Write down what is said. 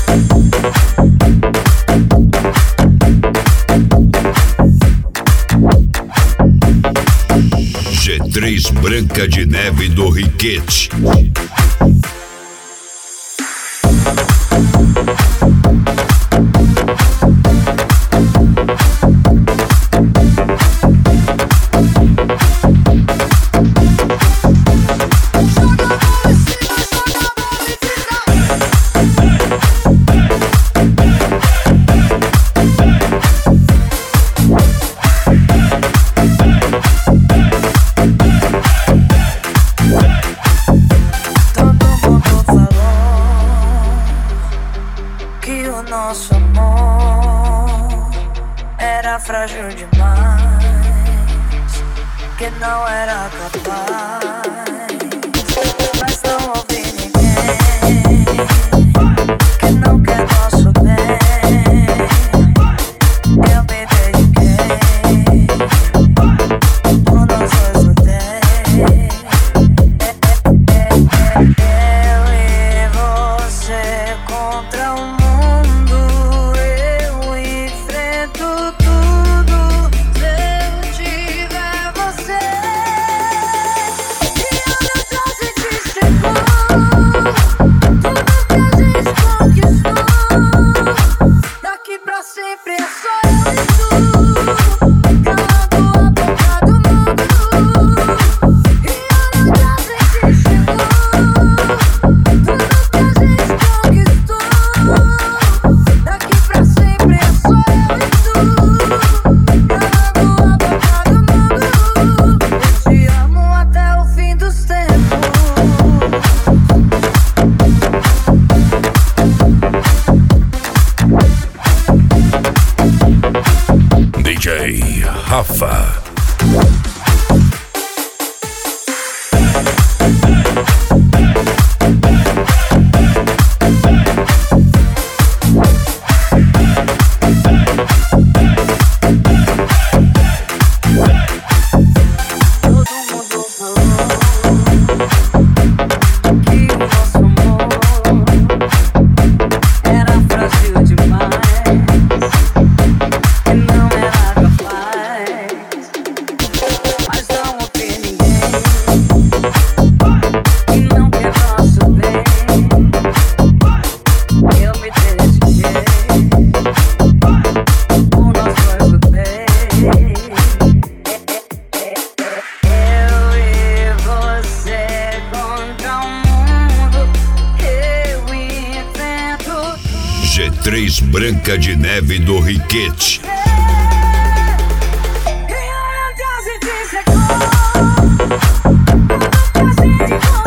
G3 Branca de Neve do Riquete. Nosso amor era frágil demais, que não era capaz, mas não ouvi ninguém que não quer nosso bem. Eu me dediquei, por nós dois lutei. Eu e você contra o mundo. DJ Rafa. G3 Branca de Neve do Riquete. Quem